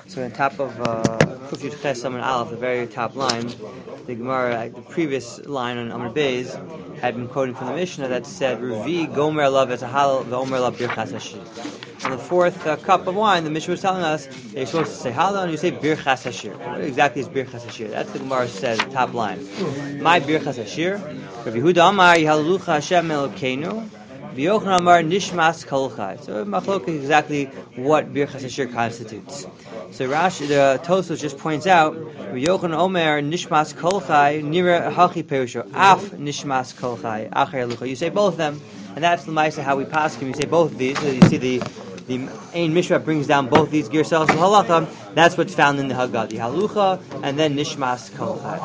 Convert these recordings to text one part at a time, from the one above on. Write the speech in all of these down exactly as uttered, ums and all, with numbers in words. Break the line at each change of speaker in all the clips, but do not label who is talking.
So on top of Kuf Yud Ches Amud Aleph, the very top line, the Gemara, the previous line on Amud Beis, had been quoting from the Mishnah that said, "Revi Gomer Lav as a Halal, Ve'omer Lav Birchas Hashir." On the fourth uh, cup of wine, the Mishnah was telling us that you're supposed to say Halal and you say Birchas Hashir. What exactly is Birchas Hashir? That's the Gemara says, the top line. My Birchas Hashir, Rabbi Yehuda Amar Yihalucha Hashem Elokeinu. B'Yochanan Amar Nishmas Kol Chai. So Machlok is exactly what Birchas Hashir constitutes. So Rashi, the Tosfos just points out, B'Yochanan Omer Nishmas Kol Chai Nira Hachi Perusho Af Nishmas Kol Chai Acher Lucha. You say both of them, and that's the Ma'aseh how we pass him. You say both of these. So you see the the Ein Mishra brings down both these Girsels of Halacha. That's what's found in the Haggadah, the Halucha, and then Nishmas Kol Chai.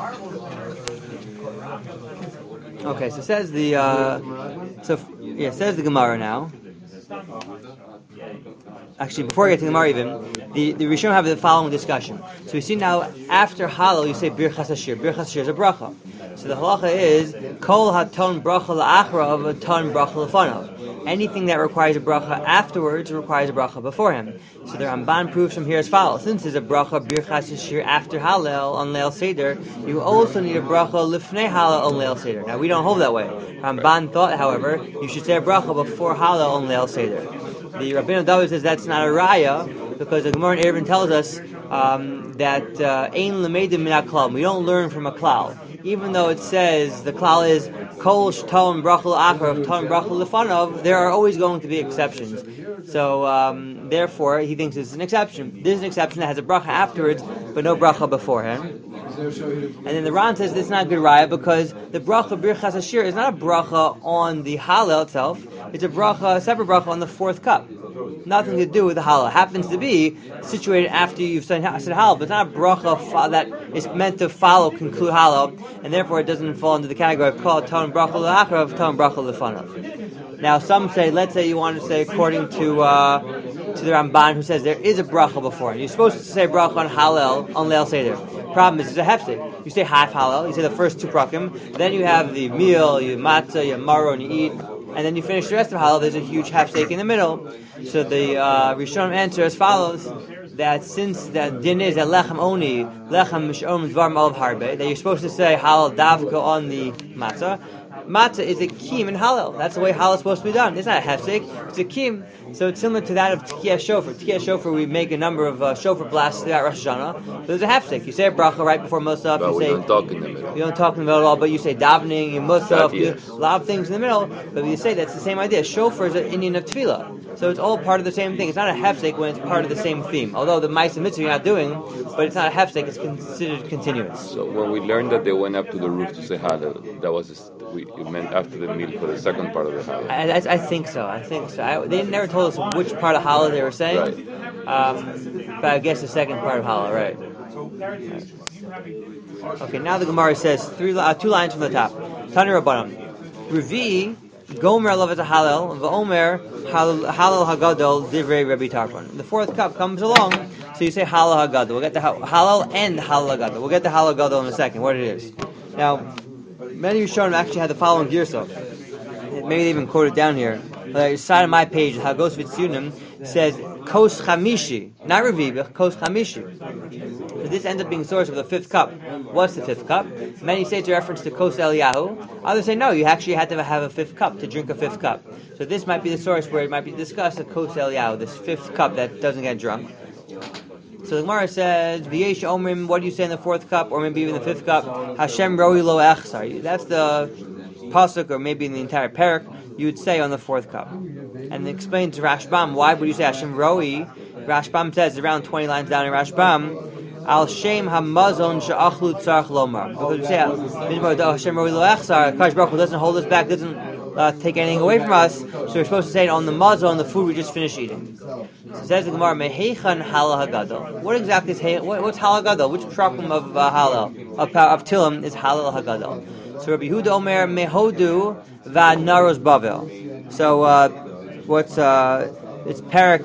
Okay, so says the uh, so yeah says the Gemara now. Actually, before we get to the Gemara, even the the Rishonim have the following discussion. So we see now after Halal, you say Birchas Hashir. Birchas Hashir is a bracha. So the halacha is Kol haton bracha la'achrav, a ton bracha lefanav. Anything that requires a bracha afterwards requires a bracha before him. So the Ramban proves from here as follows: since there's a bracha Birchas Hashir after Halal on Leil Seder, you also need a bracha lifnei Halal on Leil Seder. Now we don't hold that way. Ramban thought, however, you should say a bracha before Halal on Leil Seder. The Rabbeinu David says that's not a raya because the Gemara in Eruvin tells us um, that ein lemedim min haklal. We don't learn from a klal, even though it says the klal is kol sh'ton brachal achrav, ton brachal lefanov. There are always going to be exceptions. So um, therefore, he thinks it's an exception. This is an exception that has a bracha afterwards, but no bracha beforehand. And then the Ran says this is not a good raya because the bracha Birchas Hashir is not a bracha on the Halal itself. It's a bracha, a separate bracha on the fourth cup. Nothing to do with the Halal. It happens to be situated after you've said Halal, but it's not a bracha that is meant to follow, conclude Halal, and therefore it doesn't fall into the category of called Ton Bracha L'Achrav, Ton Bracha L'Fanav. Now some say, let's say you want to say according to uh, to the Ramban who says there is a bracha before. You're supposed to say bracha on Halal, on Leil Seder. Problem is, it's a hefsek. You say half Halal, you say the first two prakim, then you have the meal, you matzah, you maro, and you eat, and then you finish the rest of Halal, there's a huge hefsek in the middle. So the uh, Rishonim answer as follows, that since that din is that lechem oni, lechem mishom dvar malav harbe, that you're supposed to say Halal davka on the matzah, matzah is a kim in Halal. That's the way Halal is supposed to be done. It's not a hefsek, it's a kim. So it's similar to that of Tikiyah Shofar. Tikiyah Shofar, we make a number of uh, shofar blasts throughout Rosh Hashanah. So there's a hefsek. You say a bracha right before Musaf.
But
you
we
say,
don't talk in the middle.
You don't talk in the middle at all, but you say davening, you Musaf, you,
Yes.
a lot of things in the middle. But you say that's the same idea. Shofar is an Indian of tefillah. So it's all part of the same thing. It's not a hefsek when it's part of the same theme. Although the Ma'aseh Mitzvah you're not doing, but it's not a hefsek, it's considered continuous.
So when we learned that they went up to the roof to say Halal, that was just, we, it meant after the meal for the second part of the Halal.
I, I, I think so. I think so. I, they never told us which part of Halal they were saying.
Right.
Um, but I guess the second part of Halal, right? right. Okay, now the Gemara says three, uh, two lines from the top. Tani Rabbanim, Revi Gomer Lav a Halal, V'Omer Halal Hagadol Divrei Rabbi Tarfon. The fourth cup comes along, so you say Halal Hagadol. We'll get the Halal and Halal Hagadol. We'll get the Halal Hagadol in a second. What it is? Now, many Rishonim actually had the following girsa. Maybe they even quote it down here. The side of my page, Hagos Vitzunim, says Kos Chamishi, not Revi, but Kos Chamishi. So this ends up being the source of the fifth cup. What's the fifth cup? Many say it's a reference to Kos Eliyahu. Others say no, you actually had to have a fifth cup to drink a fifth cup. So this might be the source where it might be discussed, the Kos Eliyahu, this fifth cup that doesn't get drunk. So the Gemara says, V'yesh Omrim, what do you say in the fourth cup, or maybe even the fifth cup? Hashem Roi Lo Echsar. That's the pasuk, or maybe in the entire parak, you would say on the fourth cup. And it explains to Rashbam, why would you say Hashem Roi? Rashbam says, around twenty lines down in Rashbam, Al Shem Hamazon Sha'achlu Tzarch Lomar. Because you say, Hashem Roi Lo Echsar, Kadosh Baruch Hu doesn't hold us back, doesn't uh, take anything away from us, so we're supposed to say it on the mazon, the food we just finished eating. So it says the Gemara, Mehechan Halal Hagadol. What exactly is what, what's Halal Hagadol? Which prakum of uh, Halal, of, of Tilim, is Halal Hagadol? So Rabbi Yehuda Omer Mehodu Va'naros Bavel. So uh, what's uh, it's Parak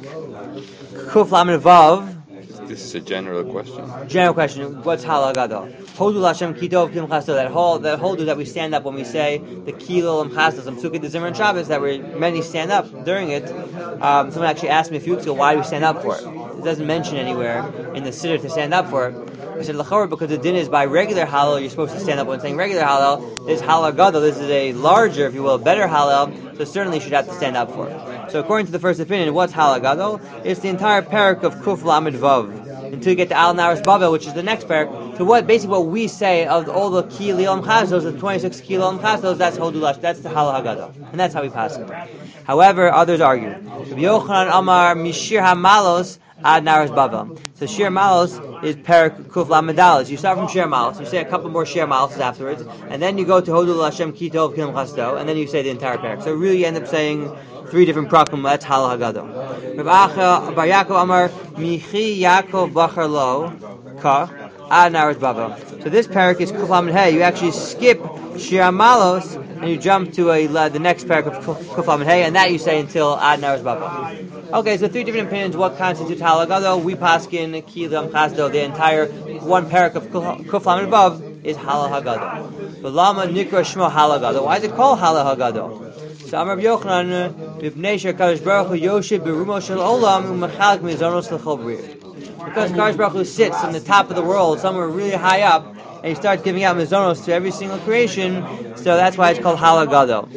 Kuf Lamed Vav.
This is a general question.
General question. What's Halal Hagadol? Hodu Lashem Kitov Kim Chasdo. That whole that hodu that we stand up when we say the Kilol and Chasdos and Sukkot Zimmer and Shabbos, that we many stand up during it. Um, someone actually asked me a few weeks ago, why do we stand up for it? doesn't mention anywhere in the siddur to stand up for it. I said l'chorah because the din is by regular halal, you're supposed to stand up when saying regular halal. This halal gadol, this is a larger, if you will, better halal, so certainly you should have to stand up for it. So according to the first opinion, what's halal gadol? It's the entire parak of Kuf Lamed Vav until you get to Al Naras Babel, which is the next parak. So what basically what we say of all the ki lilam chazos, the twenty-six ki lilam chazos, that's hodulash, that's the halal gadol, and that's how we pass it. However, others argue. Rabbi Yochanan Amar Mishir Hamalos Ad Naras Babel. So Shir Malos is Perak Kuf Lamadalis. You start from Shir Malos, you say a couple more Shir Malos afterwards, and then you go to Hodul Hashem Ki Tov Kilam Chasto, and then you say the entire Perak. So really you end up saying three different prakim. That's Halal Haggadah. Rav Acha Bar Yaakov Amar Michi Yaakov Bachar Lo Kach Ad Naras Babel. So this Perak is Kuf Lamed Hey. You actually skip Shir Malos and you jump to a the next parak of Kuf Lamed Hey, and that you say until Ad Naras Babel. Okay, so three different opinions. What constitutes halal gadol? We paskin ki lam chasdo. The entire one parak of Kuf Lamed Vav is halal hagadol. But lama nikra shmo halal gadol. Why is it called halal hagadol? So Amar Yochanan b'pnei shekadosh baruch hu yoshev berumo shel olam u'mechalek mizonos l'chol b'riyah. Because Kadosh Baruch Hu sits on the top of the world, somewhere really high up, and he starts giving out mizonos to every single creation. So that's why it's called halal gadol.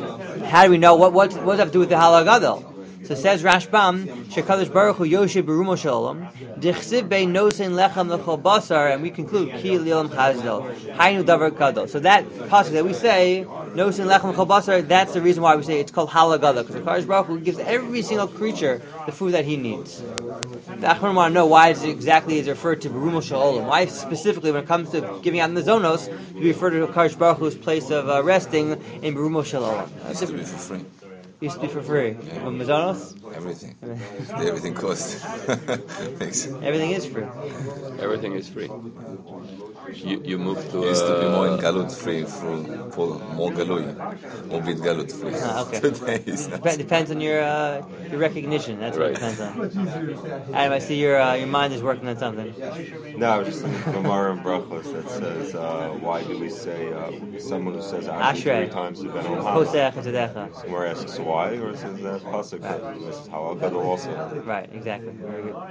How do we know what what what does that have to do with the halal gadol? So says Rashbam, Shekadosh Baruch Hu Yoshev Berumo Shalom, Dichsiv Bein Nosein Lechem Lechol Basar, and we conclude Ki Lilam Chazdel, Hainu Davar Gadol. So that passage that we say Nosein Lechem Lechol Basar, that's the reason why we say it's called Halal Gadol, because the Kadosh Baruch Hu gives every single creature the food that he needs. The Achron want to know why is it exactly is referred to Berumo Shalom. Why specifically when it comes to giving out in the Zonos, we refer to Kadosh Baruch Hu's place of uh, resting in Berumo Shalom.
That's to be for free.
Used to be for free.
Yeah.
But Mazonos?
Everything. Everything costs. Thanks.
Everything is free.
Everything is free. You you move to.
It used to be more in
Uh,
galut free, for, for more galui, more bit galut free.
Ah, okay.
Today is not.
Dep- depends on your uh, your recognition. That's what it
Right.
depends on. Adam, I see your uh, your mind is working on something.
No, I was just in Gemara and Brachos that says, uh, why do we say uh, someone who says Ashrei
Ashrei.
three times to Ben Olam?
Poseach and Tedecha.
Gemara asks why, or says that pasuk that this is how Gadol also.
Right, exactly. Very good.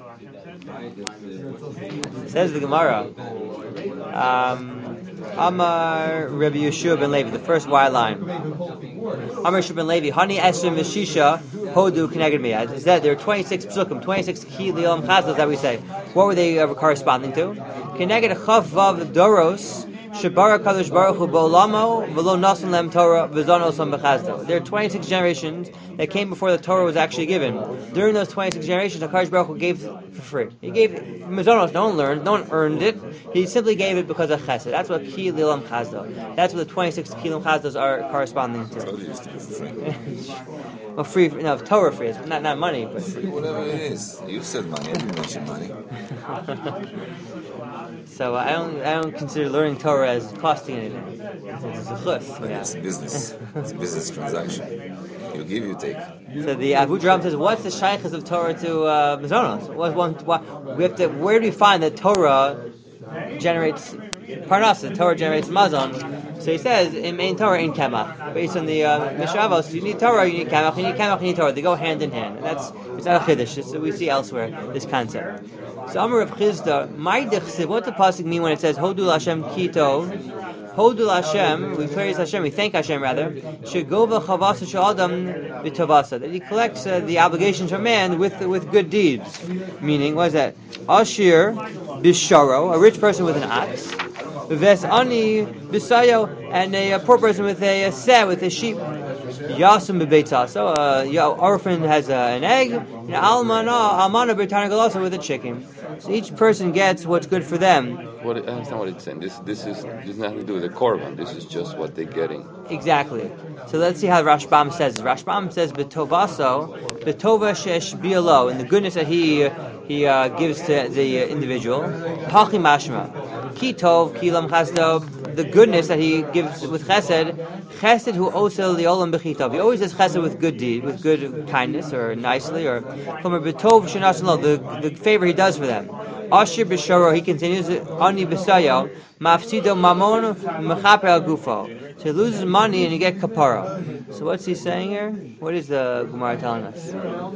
Says the Gemara. Um, Amar Rabbi Yeshua ben Levi, the first Y line. Amar Yeshua ben Levi, Hani Esrim Veshisha Hodu Keneged Me. As I said, there are twenty-six psukim, twenty-six Ki Lilam Chazos that we say. What were they uh, corresponding to? Keneged Chav Vav Doros. Shabara Kadosh Baruch Hu B'olamo V'lo Nasan Lem Torah V'zonos Am B'chazdo. There are twenty-six generations that came before the Torah was actually given. During those twenty-six generations, Kadosh Baruch Hu gave for free. He gave Mizonos. No one learned. No one earned it. He simply gave it because of Chesed. That's what Ki Lilam Chazdo. That's what the twenty-six Ki Lilam Chazdos are corresponding to.
Told you it used to be for free.
Well, free, no, Torah free. It's not not money, but free.
Whatever it is. You said money. I didn't mention money.
So I don't I don't consider learning Torah as costing anything. It's a chus. Yeah.
It's business. It's a business transaction. You give, you take.
So the Abu Dram says, what's the shaykhs of Torah to uh, Mizonos? What, one, what, we have to, where do we find that Torah generates Parnasa, Torah generates Mazon? So he says, in main Torah, in Kemach. Based on the uh, Mishavos, you need Torah, you need Kemach, you need Kemach, you need Torah. They go hand in hand. And that's, it's not a Chiddush. It's, we see elsewhere, this concept. So Amar Rav Chizda, my dechsiv, what does the pasuk mean when it says, Hodul Hashem Kito? Hodul Hashem, we praise Hashem, we thank Hashem rather, Shegova Chavasa Shadam Vitovasa, that he collects uh, the obligations for man with with good deeds. Meaning, what is that? Ashir Bisharo, a rich person with an ox, Ves Ani Bisayo, and a, a poor person with a, a set, with a sheep. Yasum Bebeitza. So, uh, your orphan has uh, an egg, and Almana, Almana Britana Galasa with a chicken. So each person gets what's good for them.
what I understand what it's saying. This this is this has nothing to do with the korban. This is just what they're getting.
Exactly. So let's see how Rashbam says. Rashbam says betovaso, betova shesh bialo, in the goodness that he he uh, gives to the individual. Pachi mashma, ki tov, ki lam chasdo, the goodness that he gives with chesed. Chesed hu osel liolam bechitov. He always does chesed with good deed, with good kindness, or nicely, or from a betov shenasan, the the favor he does for them. Ashir b'shoro, he continues, ani b'sayo, mafsido mamon mechaper al gufo. So he loses money and you get kapara. So what's he saying here? What is the Gemara telling us?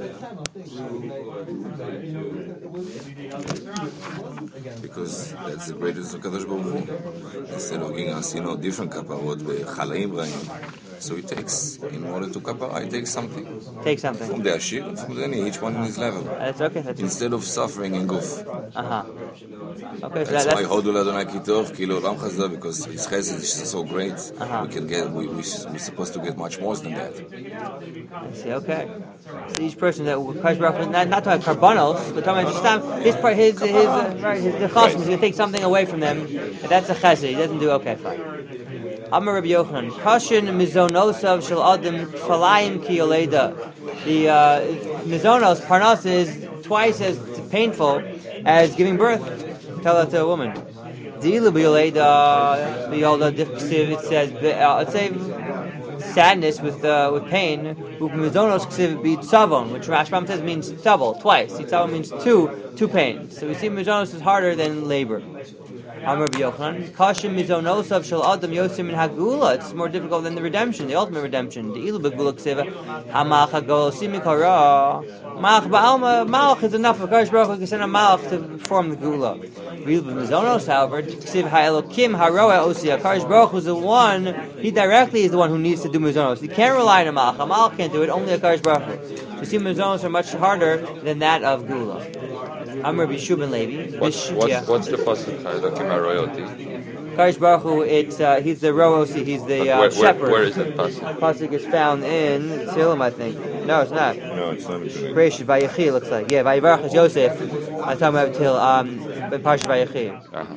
Because that's the greatest of Kadosh Baruch Hu. Instead of giving us, you know, different kaparot, chalaim brahim. So he takes, in order to kapara, he takes something.
Take something.
From the Ashir and from the Ani, each one in his level.
That's okay. That's
Instead of suffering in guf.
Uh-huh. Okay, so
That's
that,
why
that's...
Hodu Ladonai Kitov, Kilo Ram Chazda, because his chesed is so great,
Uh-huh.
we can get, we, we, we're supposed to get much more than that.
I see, okay. So each person that Kadosh Baruch Hu, not, not talking about karbanos, but talking about just his part, his, his, uh, right, his, the chasm, he's going to take something away from them, and that's a chesed. He doesn't do, okay, fine. Amar Rabbi Yochanan, Kashin mizonosav shel adam falayim ki yoleda. The uh, mizonos, parnas, is twice as painful as giving birth. Tell that to a woman. Dilu b'yoleda, b'yolda difksiv, it says, uh, let's say, sadness with uh, with pain. Mizonos ksiv b'tzavon, which Rashbam says means double, twice. Tzavon means two, two pains. So we see mizonos is harder than labor. Amar B'Yochanan, Kashim mizonosav shel adam yosim min hagula. It's more difficult than the redemption, the ultimate redemption. The ilu b'gula ksiva hamach hagol simikara. Malach ba'alma, malach is enough. Kadosh Baruch Hu can send a malach to perform the gula. Ilu b'mizonos, however, ksiv ha'elokim haroa osia. Kadosh Baruch Hu is the one. He directly is the one who needs to do mizonos. He can't rely on a malach. A malach can't do it. Only a Kadosh Baruch Hu. You see, mizonos are much harder than that of gula. Amar B'Shu ben Levi.
What's, what's, what's the pasuk? Elokim haroyoti.
Kadosh Baruch Hu, it's uh, he's the ro'osi, he's the uh,
Where,
shepherd.
where, where is that pasuk?
Pasuk is found in Tehillim, I think. No, it's not.
No, it's not in
Bereshit Vayechi looks like. Yeah, Vayivarach is Yosef. I'm talking about till um, Parshat Vayechi.
Uh-huh.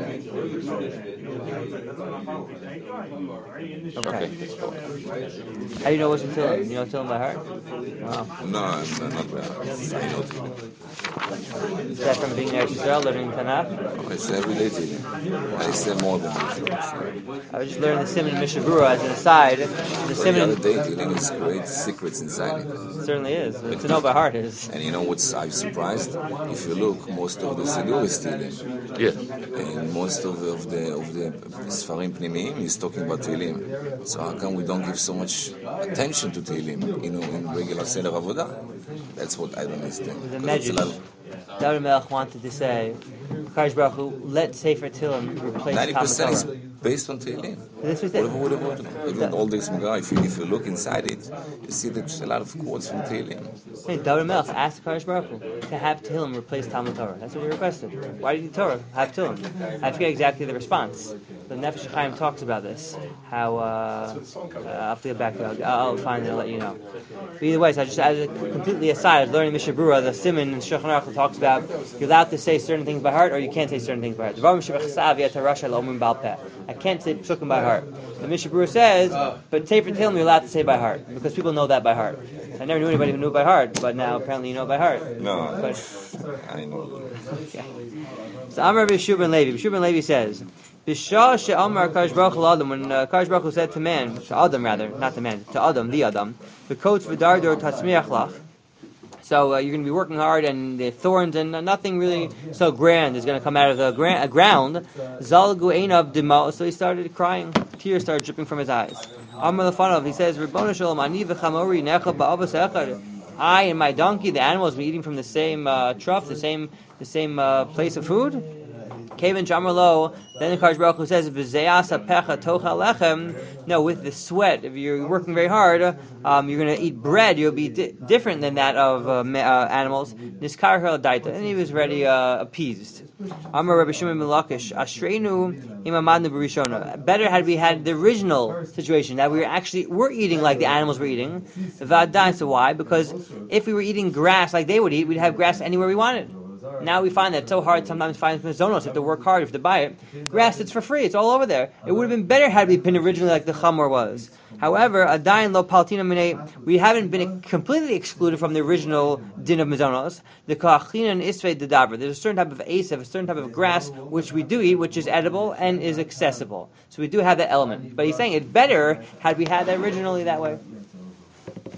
Okay.
Okay.
How do you know what's in Tehillim? You know Tehillim by heart? Wow.
No, I'm not bad. I know it.
Is that from being in Eretz Yisrael, learning Tanakh?
I say every day to him. I say more than that.
I was just learning the Siman Mishabura as an aside. The
The
Siman
other day, Tehillim is great secrets inside it.
certainly is. But to know by heart is.
And you know what's I'm surprised? If you look, most of the Siddur is Tehillim.
Yeah.
And most of the of the of the Sfarim Pnimiyim is talking about Tehillim. So how come we don't give so much attention to Tehillim, you know, in regular Seder Avodah? That's what I don't understand.
The
Because it's a lot
Medrash.
of-
David Melech wanted to say, Kadosh Baruch Hu, let Sefer Tehillim replace
ninety percent is
Talmud Torah.
based on Tehillim.
This was
Whatever,
it.
whatever, whatever. Even all this Megillah, if you, if you look inside it, you see there's a lot of quotes from Tehillim.
Hey, David Melech asked Kadosh Baruch Hu to have Tehillim replace Talmud Torah. That's what he requested. Why did you Torah have Tehillim? I forget exactly the response. The Nefesh Chaim talks about this. How uh, uh, I'll have to get back to it. I'll, I'll find it and let you know. But either way, so I just as a completely aside, I was learning Mishabura, the Siman and Shulchan Aruch talks about you're allowed to say certain things by heart, or you can't say certain things by heart. I can't say psukim by heart. The Mishabura says, but Sefer Tehillim you're allowed to say by heart because people know that by heart. I never knew anybody who knew it by heart, but now apparently you know it by heart.
No,
But,
I know.
okay. So Amar B'Shu ben Levi. B'Shu ben Levi says, B'Shah she'amar Kadosh Baruch Hu Adam, when uh, Kadosh Baruch Hu said to man, to Adam rather, not to man, to Adam, the Adam, v'kotes v'dardor tatzmiach lach. So uh, you're going to be working hard, and the thorns and uh, nothing really so grand is going to come out of the gra- uh, ground. Zalgu einav dimo. So he started crying. Tears started dripping from his eyes. Amar lefanov. He says, Ribono shalom ani v'chamori necha ba'avos echad. I and my donkey, the animals, were eating from the same uh, trough, the same the same uh, place of food. Kevin Jamarlo, then the Kadosh Baruch Hu says, "V'zeyas hapecha tocha lechem." No, with the sweat, if you're working very hard, um, you're going to eat bread. You'll be di- different than that of uh, ma- uh, animals. Niskar hel daita, and he was already uh, appeased. Amar Rabbi Shimon ben Lakish, Ashreinu imamadnu b'rishona. Better had we had the original situation that we were actually were eating like the animals were eating. V'adain. So why? Because if we were eating grass like they would eat, we'd have grass anywhere we wanted. Now we find that it's so hard sometimes to find mazonos. You have to work hard, you have to buy it. Grass, it's for free, it's all over there. It would have been better had we been originally like the chamor was. However, adayin lo paltina minei, we haven't been completely excluded from the original din of mazonos. The koachina and isvei dedaber. There's a certain type of asev, a certain type of grass which we do eat, which is edible and is accessible. So we do have that element. But he's saying it's better had we had that originally that way.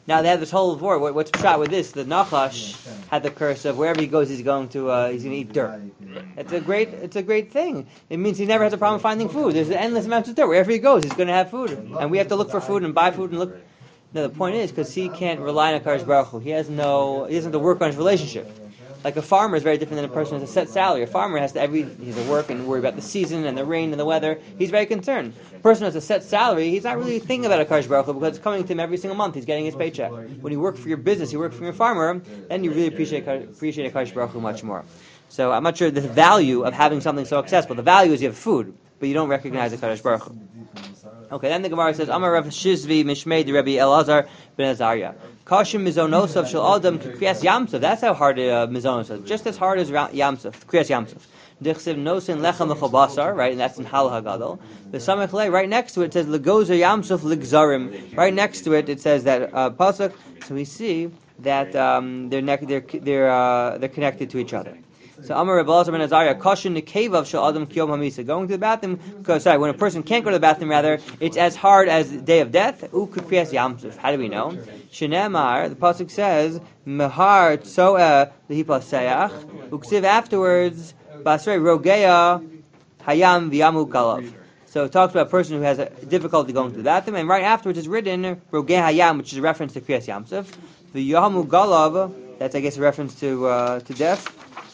Now they have this whole war. What, what's shot with this? The Nachash had the curse of wherever he goes, he's going to uh, he's going to eat dirt. It's a great it's a great thing. It means he never has a problem finding food. There's endless amounts of dirt. Wherever he goes, he's going to have food, and we have to look for food and buy food and look. No, the point is because he can't rely on HaKadosh Baruch Hu. He has no he doesn't have to work on his relationship. Like a farmer is very different than a person who has a set salary. A farmer has to every he has to work and worry about the season and the rain and the weather. He's very concerned. A person who has a set salary, he's not really thinking about a Kadosh Baruch Hu because it's coming to him every single month. He's getting his paycheck. When you work for your business, you work for your farmer, then you really appreciate appreciate a Kadosh Baruch Hu much more. So I'm not sure the value of having something so accessible. The value is you have food, but you don't recognize a Kadosh Baruch Hu. Okay, then the Gemara says, Amar Rav Shizvi Mishmei the Rebbe Elazar ben Azariah. Kashim mizonosov shel adam kriyas yamsov. That's how hard uh, mizonosov. Just as hard as yamsov, kriyas yamsov. Dichsiv nosin lechem l'chobasar, right, and that's in Hal Hagadol. The Samech Le, right next to it, it says legozer yamsov ligzarim. Right next to it, it says that uh, pasuk. So we see that um, they're ne- they're they're uh, they're connected to each other. So Amar Rebbe Elazar ben Azariah, Kashin nekevav shel adam kiyom hamisa. Going to the bathroom, because sorry, when a person can't go to the bathroom, rather, it's as hard as the day of death. U kriyas yamsov. How do we know? Shenemar, the pasuk says, Mehar tzoeh lehipaseach. Uksiv afterwards, Basrei rogea hayam v'yamu kalav. So it talks about a person who has a difficulty going to the bathroom, and right afterwards is written rogea hayam, which is a reference to kriyas yamsov. The yamu galav, that's I guess a reference to uh, to death.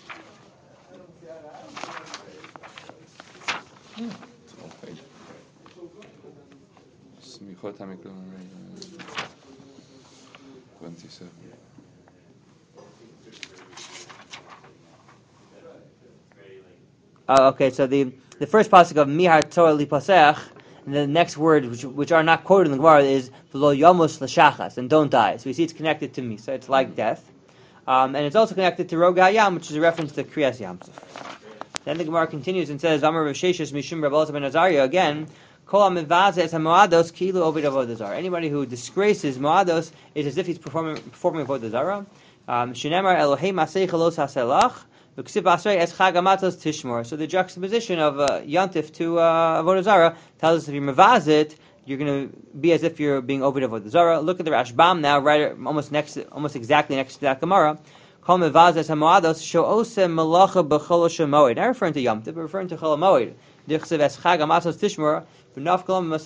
twenty-seven.
Uh, okay, so the the first pasuk of Mihar Torah Lipasech, and the next word, which which are not quoted in the Gemara, is V'lo Yamos L'Shachas, and don't die. So we see it's connected to me, so it's like death, um, and it's also connected to Rog HaYam, which is a reference to Kriyas Yamsov. Then the Gemara continues and says, Amar Rav Sheshes Mishum Rebbe Elazar ben Azariah again. Anybody who disgraces Moados is as if he's performing performing Avodah Zarah. Shenemar Elohei Masei Chalos Haselach V'Ksiv Asrei Es Chag Hamatzos Tishmor. So the juxtaposition of uh, Yantif to uh, Avodah Zarah tells us if you mevaz it, you're going to be as if you're being Avodah Avodah Zarah. Look at the Rashbam now, right almost next, almost exactly next to that Gemara. Kol mevaz es Hamoados Sho'osem Malacha B'Chol Shemoed. Not referring to Yantif, but referring to Chol Moed. Dichsev Es Chag Hamatzos Tishmor. Tosos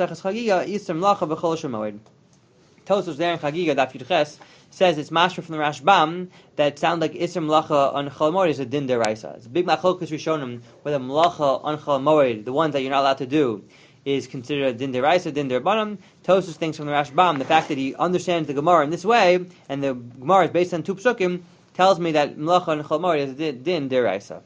there in Chagiga, Daf Yud Ches, says it's mashma from the Rashbam that sound like Isser Melacha on Chol Moed is a din deraisa. It's a big machlokus rishonim whether Melacha on Chol Moed, the ones that you're not allowed to do, is considered a din deraisa, din derabanan. Tosos thinks from the Rashbam the fact that he understands the Gemara in this way, and the Gemara is based on two psukim, tells me that Melacha on Chol Moed is a din, din deraisa.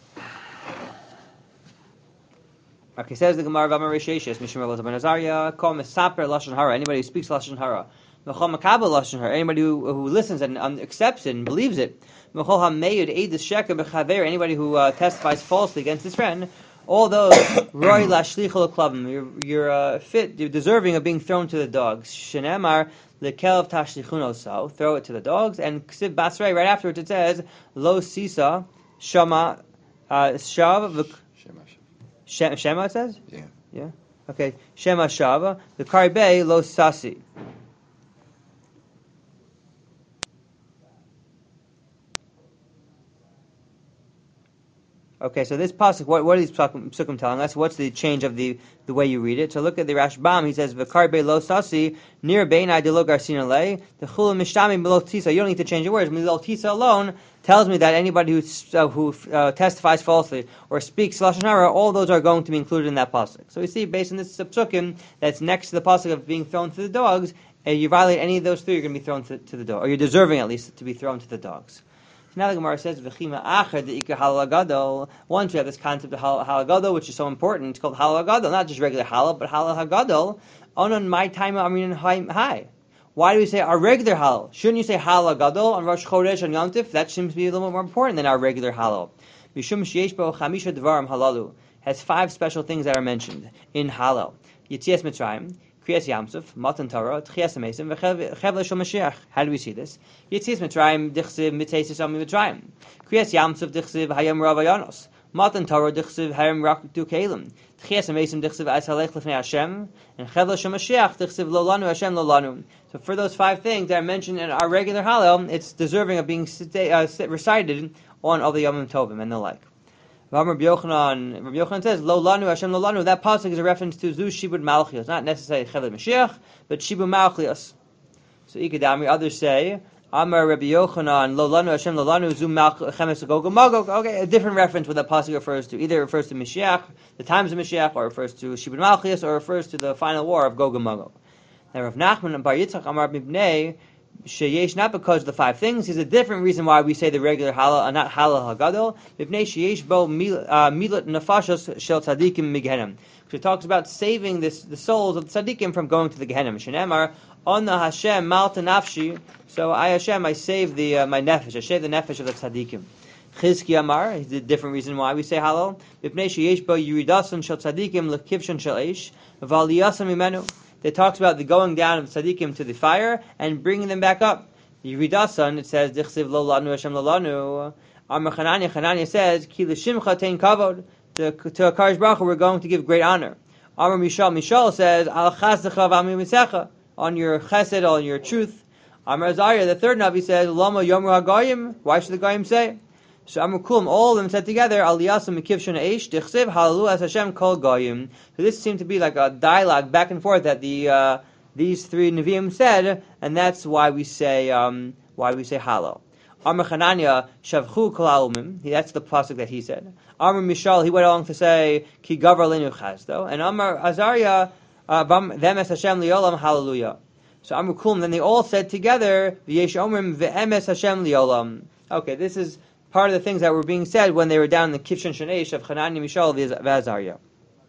Okay, says the Gemara V'Amar Reisheshes Mishum Rebbe Elazar ben Azariah Kol Mesaper Lashon Hara. Anybody who speaks Lashon Hara, Mechol Makabel Lashon Hara. Anybody who, who listens and um, accepts it and believes it. Mechol HaMeid Eid Sheker B'Chaver. Anybody who uh, testifies falsely against his friend. All those Roy Lashlichol Klavim. You're you're uh, fit. You're deserving of being thrown to the dogs. Shenemar Lekelv Tashlichuno. So throw it to the dogs. And Ksiv Basrei right afterwards it says Lo Sisa Shama uh, Shav. Shema, Shema it says?
Yeah.
Yeah? Okay. Shema Shava. The Karibei Lo Sasi. Okay, so this pasuk, what, what are these psukim telling us? What's the change of the, the way you read it? So look at the Rashbam. He says, "V'karbe lo sasi near beinai de lo garsina le the chul mishtami below tisa." You don't need to change your words. Below tisa alone tells me that anybody who uh, who uh, testifies falsely or speaks lashon hara, all those are going to be included in that pasuk. So we see, based on this psukim that's next to the pasuk of being thrown to the dogs, uh, you violate any of those three, you're going to be thrown to, to the dog, or you're deserving at least to be thrown to the dogs. Now the Gemara says, "V'chima acher the ikar halal gadol." Once we have this concept of halal gadol, which is so important, it's called halal gadol, not just regular halal, but halal gadol. Onon my time amin high. Why do we say our regular halal? Shouldn't you say halal gadol on Rosh Chodesh on Yom Tif? That seems to be a little bit more important than our regular halal. Mishum sheyesh bo chamisha dvarim halalu has five special things that are mentioned in halal. Yitzias Mitzrayim, Kriyas Yamsuf, Matan Torah, Tchias Amesim, V'Chevle Shel Mashiach. How do we see this? Yitzias Mitzrayim, Dichsiv Miteisis Ami Mitzrayim. Kriyas Yamsuf, Dichsiv Hayam Ravayanos. Matan Torah dichsiv harem rak du kelim. Tchias amesim dichsiv as halech lefnei Hashem, and chevla shemashiach dichsiv lo lanu Hashem lo lanu. So for those five things that are mentioned in our regular Hallel, it's deserving of being uh, recited on all the Yomim Tovim and the like. Rabbi Yochanan, Rabbi Yochanan says, Lo lanu Hashem lo lanu. That pasuk is a reference to Zu Shibud Malchios, not necessarily Cheved Mashiach, but Shibud Malchios. So Ikadami, others say, Amar Rabbi Yochanan, Lo lanu Hashem lo lanu Zu Chemes Gog Magog. Okay, a different reference what that pasuk refers to. Either it refers to Mashiach, the times of Mashiach, or refers to Shibud Malchios, or refers to the final war of Gog and Magog. Now Rav Nachman and Bar Yitzchak Amar Mibnei Sheyesh, not because of the five things. There's a different reason why we say the regular Hallel and not Hallel Hagadol. Mibnei Sheyesh Bo Milat Nefashos Shel Tzadikim Migehenim. Because it talks about saving this, the souls of the Tzadikim from going to the Gehenim. Shenemar Onna Hashem Malta Nafshi. So I Hashem I save the uh, my nefesh. I save the nefesh of the Tzadikim. Chizki Amar is a different reason why we say Hallel. Mibnei Sheyesh Bo Yiridason Shel Tzadikim Lekivshon Shel Eish V'Aliyasam Mimenu. It talks about the going down of tzaddikim to the fire and bringing them back up. Yiridasan, it says, Dichsiv lo lanu Hashem lo lanu. Amar Chananya, Chananya says, Ki l'shimcha tein kavod. To HaKadosh Baruch Hu, we're going to give great honor. Amar Mishal, Mishal says, Al chasecha v'ami misecha. On your chesed, on your truth. Amar Azariah, the third Navi says, Lama yomru hagoyim. Why should the goyim say? So Amar Kulam, all of them said together, Aliyasa Mekivshon Eish, Dichsiv, Hallelu as Hashem Kol Goyim. So this seemed to be like a dialogue back and forth that the uh, these three Nevi'im said, and that's why we say um, why we say Hallel. Amar Chananya, Shavchu Kol Alumim. That's the pasuk that he said. Amar Mishal, he went along to say, Ki Gavar Lenu Chazdo. And Amar Azariah, Them es Hashem Liolam, Hallelujah. So Amar Kulam, then they all said together, V'yesh Omrim V'em es Hashem Liolam. Okay, this is part of the things that were being said when they were down in the Kivshon Shanesh of Hanani, Mishal, V'Azariah.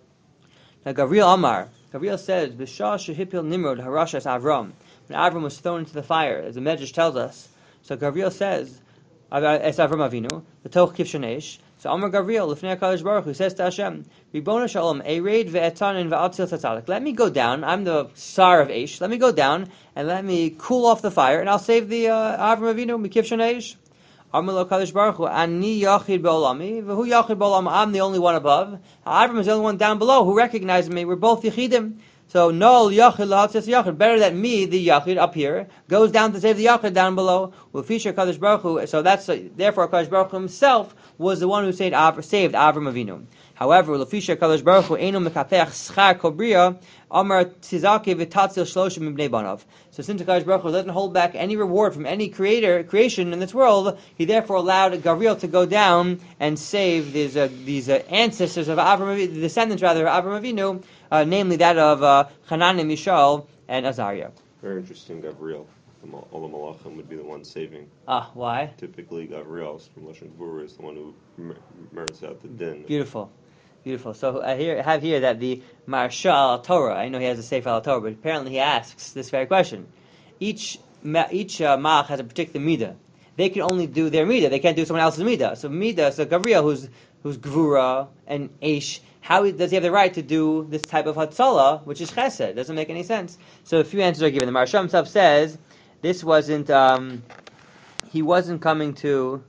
Now Gavriel Amar, Gavriel says, B'shah shehipil Nimrod harashas Avram. When Avram was thrown into the fire, as the Medrash tells us. So Gavriel says, Es Avram Avinu, the Toch Kivshon Eish. So Amar Gavriel, Lifnei HaKadosh Baruch Hu, says to Hashem, Ribbono Shalom, Ereid ve'etanin ve'atzil tzatzadik. Let me go down, I'm the Sar of Eish, let me go down, and let me cool off the fire, and I'll save the uh, Avram Avinu, Mikivshon Eish. Amar HaKadosh Baruch Hu, Ani Yachid B'olami, V'hu Yachid B'olam, I'm the only one above. Avram is the only one down below who recognizes me. We're both Yechidim. So, Nol Yachid L'Hatzis Yachid. Better that me, the Yachid, up here, goes down to save the Yachid down below. U'fisha HaKadosh Baruch Hu. So that's, uh, therefore HaKadosh Baruch Hu himself was the one who saved, Av- saved Avram Avinu. However, L'fisha HaKadosh Baruch Hu, Einu Mekapech Schar Kobriya, Amar Tzizaki V'tatzil Shloshim Mibnei Banav. So since HaKadosh Baruch Hu doesn't hold back any reward from any creator creation in this world, he therefore allowed Gavriel to go down and save these uh, these uh, ancestors of Avram Avinu, the descendants rather of Avram Avinu, uh, namely that of uh, Hanan and Mishal and Azariah.
Very interesting, Gavriel. The mal- All the Malachim would be the one saving.
Ah, why?
Typically, Gavriel from Lashon Gvura is the one who mer- merits out the din.
Beautiful. Beautiful. So I hear, have here that the Marsha al Torah, I know he has a Sefer al Torah, but apparently he asks this very question. Each each uh, Mach has a particular Midah. They can only do their Midah. They can't do someone else's Midah. So Midah, so Gavriel, who's who's Gvura and Eish, how does he have the right to do this type of Hatzalah, which is Chesed? Doesn't make any sense. So a few answers are given. The Marsha himself says this wasn't, um, he wasn't coming to,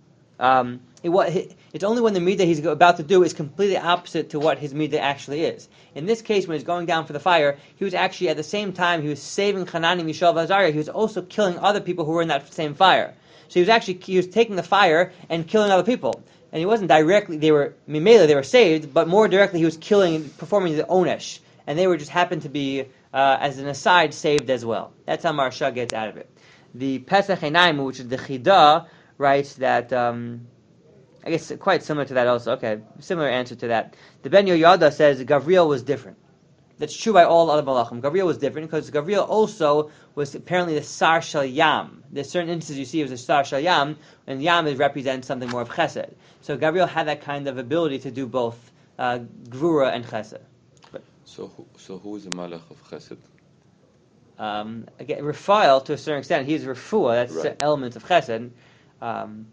um, it was, it's only when the midah he's about to do is completely opposite to what his midah actually is. In this case, when he's going down for the fire, he was actually, at the same time, he was saving Hanani, Mishael, Azariah, he was also killing other people who were in that same fire. So he was actually, he was taking the fire and killing other people. And he wasn't directly, they were, Mimela, they were saved, but more directly he was killing, performing the Onesh. And they were just happened to be, uh, as an aside, saved as well. That's how Marsha gets out of it. The Pesach Einayim, which is the Chidah, writes that, um, I guess quite similar to that also. Okay, similar answer to that. The Ben Yoyada says Gavriel was different. That's true by all other malachim. Gavriel was different because Gavriel also was apparently the Sar Shel Yam. There's certain instances you see as a Sar Shel Yam, and Yam is, represents something more of Chesed. So Gavriel had that kind of ability to do both uh, Gvura and Chesed. But,
so, who, so who is the Malach of Chesed?
Um, again, Raphael, to a certain extent, he's Refuah. That's
Right.
elements of Chesed. Um,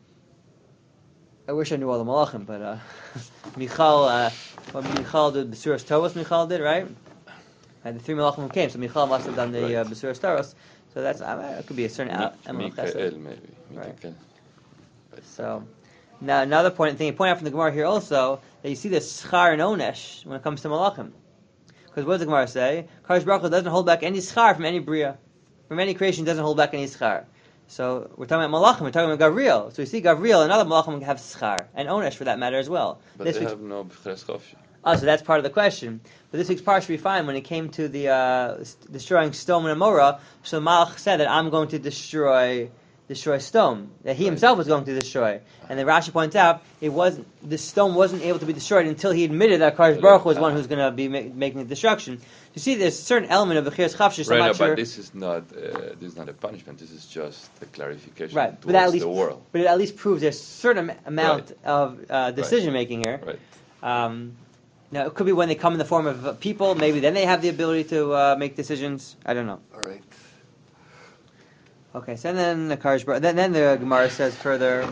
I wish I knew all the malachim, but uh, Michal, uh, what Michal did, Besuras Toros Michal did, right? And the three malachim who came, so Michal must have done the
Right.
uh, Besuras Toros. So that's, uh, it could be a certain element of
Mikael,
Chesed.
maybe.
Right.
Mikael.
So, Now, another point, thing you point out from the Gemara here also, that you see the schar and onesh when it comes to malachim. Because what does the Gemara say? Kadosh Baruch Hu doesn't hold back any schar from any bria. From any creation, doesn't hold back any schar. So we're talking about malachim, we're talking about Gavriel. So we see Gavriel and other malachim have schar, and onesh for that matter as well.
But
this
they
week's,
have no b'cheres chofshi.
Oh, so that's part of the question. But this week's parsha we find when it came to the uh, st- destroying Stom and Amorah, so Malach said that I'm going to destroy destroy Stom, that he himself was going to destroy. And then Rashi points out it wasn't the Stom wasn't able to be destroyed until he admitted that Kadosh Baruch Hu was the one who's going to be ma- making the destruction. You see, there's a certain element of the B'chiras Chafshir. So
Right,
I'm
no,
not sure.
but this is not uh, this is not a punishment. This is just a clarification
Right,
towards
but at least
the world.
but it at least proves there's a certain am- amount
Right.
of uh, decision making here.
Right.
Um, now, it could be when they come in the form of uh, people, maybe then they have the ability to uh, make decisions. I don't know.
All right.
Okay, so then the Kadosh Baruch, then then the Gemara says further.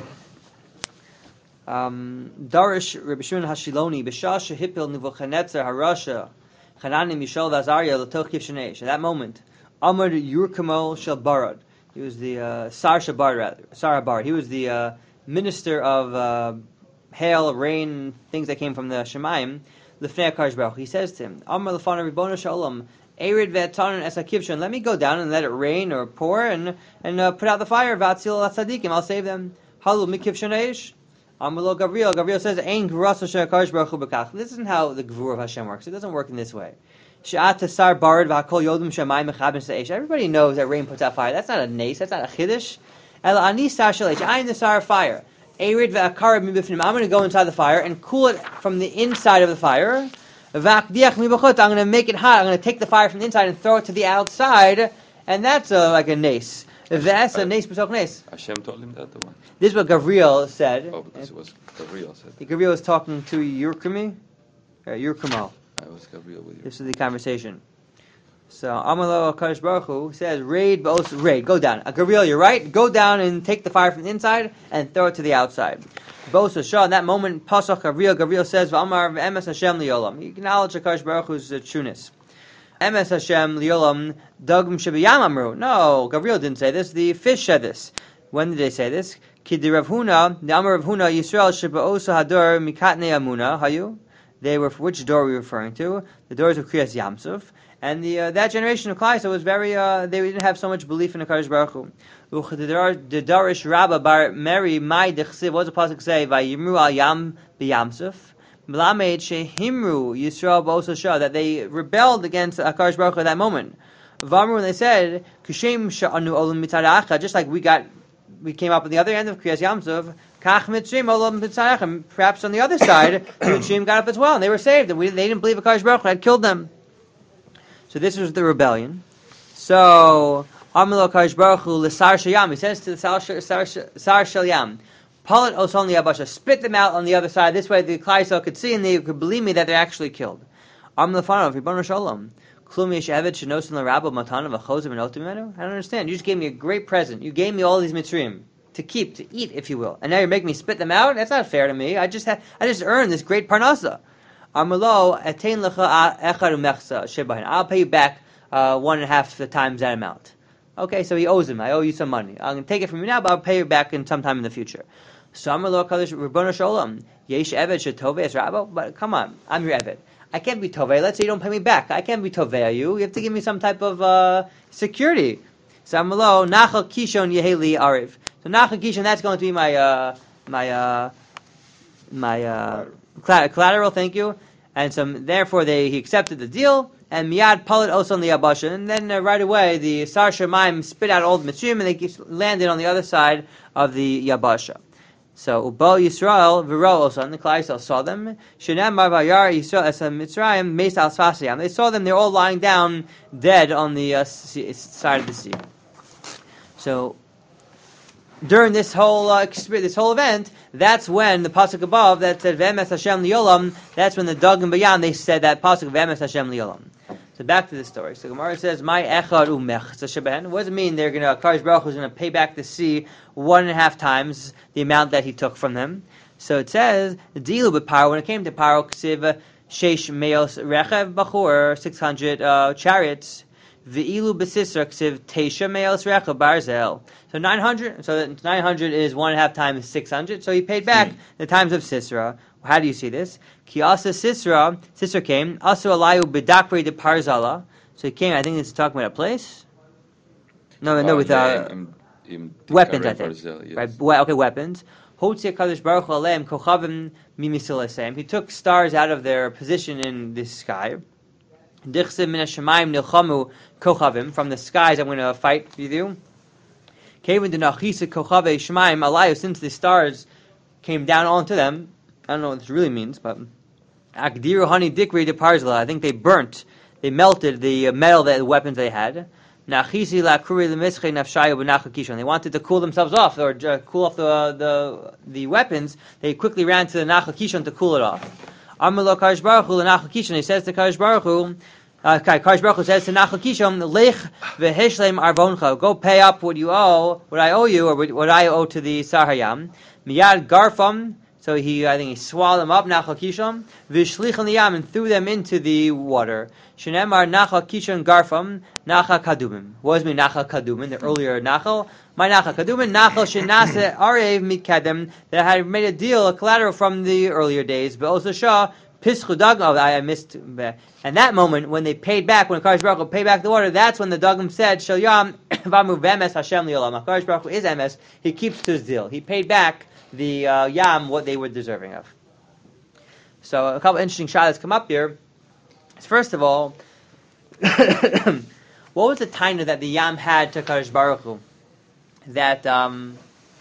Um, Darish Rabbi Shimon Hashiloni b'shah shehipil Nebuchadnezzar harasha Chanani Mishael v'Azariah l'toch kivshaneish. At that moment, Amar Yurkamo shel Barad. He was the uh, Sar Shabar rather Sar Habar. He was the uh, minister of uh, hail, rain, things that came from the Shemayim. L'fnei Kadosh Baruch. He says to him, Amar l'fana Ribono Shalom. Erid ve'atanon es hakivshan. Let me go down and let it rain or pour and and uh, put out the fire. V'atzil l'atzadikim. I'll save them. Halu mikivshaneish. Amalo Gavriel. Gavriel says, "Ein gvura Hashem Kadosh Baruch Hu b'kach." This isn't how the gvura of Hashem works. It doesn't work in this way. She'at tasar barid v'hakol yodim shemayim mechabin se'esh. Everybody knows that rain puts out fire. That's not a nace. That's not a chiddush. El ani sar shalish. I am the sar of fire. Erid ve'akar mibifnim. I'm going to go inside the fire and cool it from the inside of the fire. I'm going to make it hot. I'm going to take the fire from the inside and throw it to the outside, and that's a, like a nace. That's a nace b'soch nace.
Hashem told him that the one.
This is what Gavriel said.
Oh, because it was Gabriel said.
Gavriel was talking to Yurkami, uh, Yurkamo.
I was Gabriel with you.
This is the conversation. So Amalo Kadosh Baruch Hu says, "Raid, but raid. Go down. Uh, Gavriel, you're right. Go down and take the fire from the inside and throw it to the outside." Bosa Shah. In that moment, Pasach Gavriel. Gavriel says, "V'amar v'emes Hashem liolam." He acknowledged Kadosh Baruch Hu's uh, trueness. Emes Hashem liolam dagum shebiyam amru. No, Gavriel didn't say this. The fish said this. When did they say this? Ki di Rav Huna, the Amar Rav Huna Yisrael sheba'osa hador mikatnei amuna. Hayu. They were, which door are we referring to? The doors of Kriyas Yamsuf. And the uh, that generation of Klaisa was very, uh, they didn't have so much belief in the Kadosh Baruch Hu. The Darish Rabba bar Mary Mai Dechsiv, what does the pasuk say? Vayimru al Yam b'Yamsuf. Melamed shehimru Yisrael b'osa shah, that they rebelled against Kadosh Baruch Hu at that moment. Vamru, when they said, Kushem sha'anu olam mitzaracha, just like we got, we came up at the other end of Kriyas Yamsuf, Kach mitzrim olam mitzaracha, perhaps on the other side, the mitzrim got up as well, and they were saved, and we, they didn't believe Kadosh Baruch Hu had killed them. So this was the rebellion. So Amalo Kadosh Baruch Hu l'sar shayam. He says to the sar shayam, Palat oson liyabasha, spit them out on the other side. This way the Klal Yisrael could see and they could believe me that they're actually killed. Am lefanov Ribono Shalom. Klum yesh eved shenosin l'rabbo matanav v'chozav v'notim menu. I don't understand. You just gave me a great present. You gave me all these mitzrim to keep, to eat, if you will, and now you're making me spit them out. That's not fair to me. I just had, I just earned this great parnasa. Amalo etein lecha echad umechsa shebahin. I'll pay you back uh, one and a half times that amount. Okay, so he owes him. I owe you some money. I'm going to take it from you now, but I'll pay you back in some time in the future. So Amalo Kadosh Ribono Shalom yesh eved shetove es rabbo. But come on, I'm your eved. I can't be tovei. Let's say you don't pay me back. I can't be tovei you. You have to give me some type of uh, security. So Amalo nachal kishon yeheli ariv. So nachal kishon, that's going to be my uh, my uh, my uh, collateral. Thank you. And so therefore they he accepted the deal. And miyad palit oson liyabasha, and then uh, right away the sar shemaim spit out all the mitzrim, and they landed on the other side of the yabasha. So ubo Yisrael v'ro oson, the Klal Yisrael saw them. Shenem marvayar Yisrael es mitzrayim meis al sfasiyam. They saw them; they're all lying down dead on the uh, sea, side of the sea. So during this whole uh, this whole event, that's when the pasuk above that said V'emes Hashem liyolam. That's when the Dag and Bayan they said that pasuk V'emes Hashem liyolam. So back to the story. So Gemara says, "My echad umech sheben." What does it mean? They're going to Kadosh Baruch Hu is going to pay back the sea one and a half times the amount that he took from them. So it says the deal with Paro. When it came to Paro, ksiv sheish meos rechev bachur, six hundred uh, chariots. V'ilu b'sisra ksiv teisha me'el srecha barzel. So nine hundred. So nine hundred is one and a half times six hundred. So he paid back mm. the times of Sisra. How do you see this? Ki asa Sisra. Sisra came. Asu alayu b'dakri de parzala. So he came. I think it's talking about a place. No, no, with uh, weapons. I think. Barzel, yes. Right. Well, okay, weapons. He took stars out of their position in the sky. From the skies, I'm going to fight with you. Since the stars came down onto them, I don't know what this really means, but I think they burnt, they melted the metal, the weapons they had. They wanted to cool themselves off, or uh, cool off the, the the weapons. They quickly ran to the Nachal Kishon to cool it off. He says to Kadosh Baruch Hu, uh, Kadosh Baruch Hu says to Nachal Kishon, Lech v'heshlem arvoncha, go pay up what you owe, what I owe you, or what I owe to the Sahayam. Miyad garfam. So he, I think he swallowed them up, Nachal Kishon, v'shlichan liyam, and threw them into the water. Shenemar Nachal Kishon garfam, Nachal kadumim. What does mean Nachal kadumim? The earlier Nachal. My Nachal kadumim, Nachal shenase arev mikadem, that had made a deal, a collateral from the earlier days. But also Shah, pischu dagim, oh, I missed. And that moment, when they paid back, when Kadosh Baruch Hu paid back the water, that's when the dagim said, Shel yam vamu v'emes Hashem li'olam. Kadosh Baruch Hu is emes, he keeps to his deal. He paid back the uh, yam what they were deserving of. So a couple interesting shadows come up here. First of all, what was the taina that the yam had to Kadosh Baruch Hu? That um,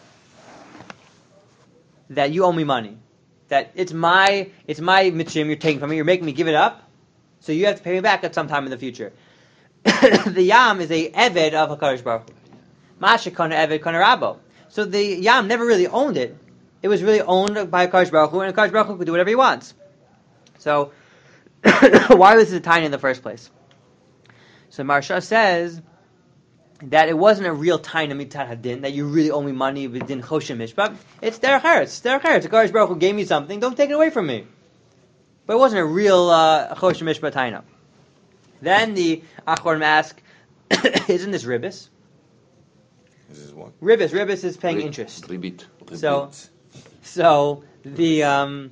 that you owe me money. That it's my it's my mitzvah you're taking from me. You're making me give it up, so you have to pay me back at some time in the future. The yam is a eved of Kadosh Baruch Hu. Masha kana eved kana rabo. So the yam never really owned it. It was really owned by Kadosh Baruch Hu, and Kadosh Baruch Hu could do whatever he wants. So, why was it tiny in the first place? So Maharsha says that it wasn't a real tiny mitzad hadin, that you really owe me money with din choshen mishpat. It's derech eretz. Derech eretz. Kadosh Baruch Hu gave me something. Don't take it away from me. But it wasn't a real uh, choshen mishpat taina. Then the Achronim ask, isn't this ribis?
This is what?
Ribis. Ribis is paying
Rib-
interest.
Ribit.
So, so the um,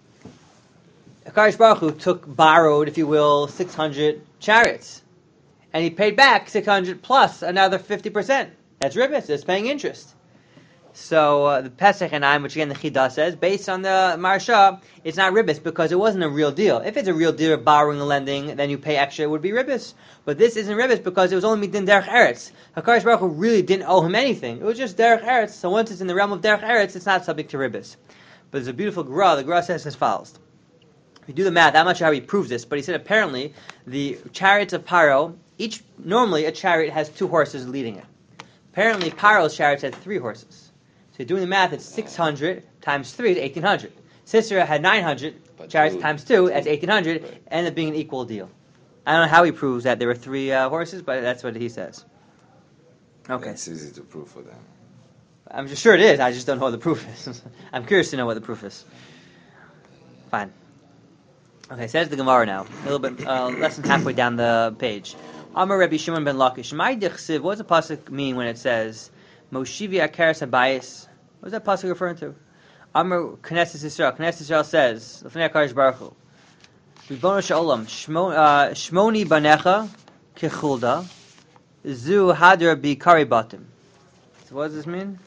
Kadosh Baruch Hu took borrowed, if you will, six hundred chariots, and he paid back six hundred plus another fifty percent. That's ribis. It's paying interest. So uh, the Pesach and I'm, which again the Chidah says, based on the Maharsha, it's not ribis because it wasn't a real deal. If it's a real deal of borrowing and lending, then you pay extra, it would be ribis. But this isn't ribis because it was only midin derech eretz. HaKadosh Baruch Hu really didn't owe him anything. It was just derech eretz. So once it's in the realm of derech eretz, it's not subject to ribis. But there's a beautiful Gra. The Gra says as follows. If you do the math, I'm not sure how he proves this, but he said apparently the chariots of Paro, each normally a chariot has two horses leading it. Apparently Paro's chariots had three horses. So you're doing the math, it's six hundred times three is eighteen hundred. Sisera had nine hundred, chariots times two, that's eighteen hundred, right. Ended up being an equal deal. I don't know how he proves that there were three uh, horses, but that's what he says. Okay.
It's easy to prove for them.
I'm just sure it is, I just don't know what the proof is. I'm curious to know what the proof is. Fine. Okay, says the Gemara now, a little bit, uh, less than halfway down the page. Amar Rabbi Shimon ben Lakish, Mai dichsiv, what does the pasuk mean when it says, Moshivi Akaris Habayis? What is that pasuk referring to? Amar Knesset Yisrael. Knesset Yisrael says, L'fnei HaKadosh Baruch Hu, Ribono Sh'olam, Shmoni Banecha Kechulda, Zu Hadra Bikari Batim. So what does this mean?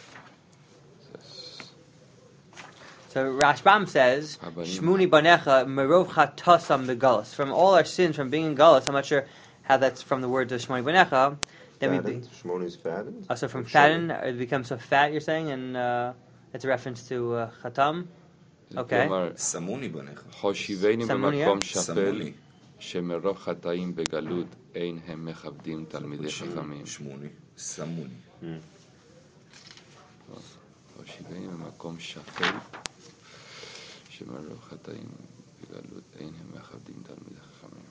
So Rashbam says, Shmoni Banecha Merov Chatasam Begalus. From all our sins, from being in Galus, I'm not sure how that's from the word of Shmoni Banecha. Then
fattened? We be, Shmoni is fattened?
Oh, so from fattened, it becomes so fat, you're saying? And uh, it's a reference to uh, Chatam? Okay.
Samuni banecha.
Hoshiveini b'makom shafel, shemerov chataim begalut, ein hem mechavdim talmidei chachamim.
Shmoni. Samuni.
Hoshiveini b'makom shafel, shemerov chataim begalut, ein hem mechavdim talmidei chachamim.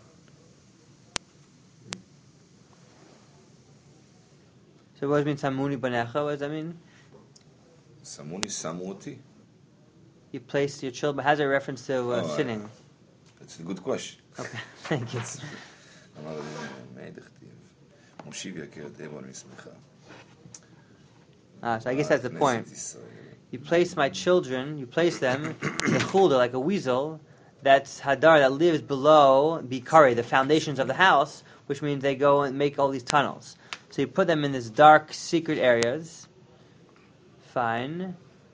So what does it mean, Samuni Banecha? What does that mean?
Samuni Samuti.
You place your children, has a reference to uh,
oh,
sinning.
That's a good question.
Okay, thank you.
מושיב יקר את עברון משמחה.
Ah, so I guess that's the point. You place my children, you place them in the chulda, like a weasel, that's hadar, that lives below bikari, the foundations of the house, which means they go and make all these tunnels. So you put them in this dark, secret areas. Fine.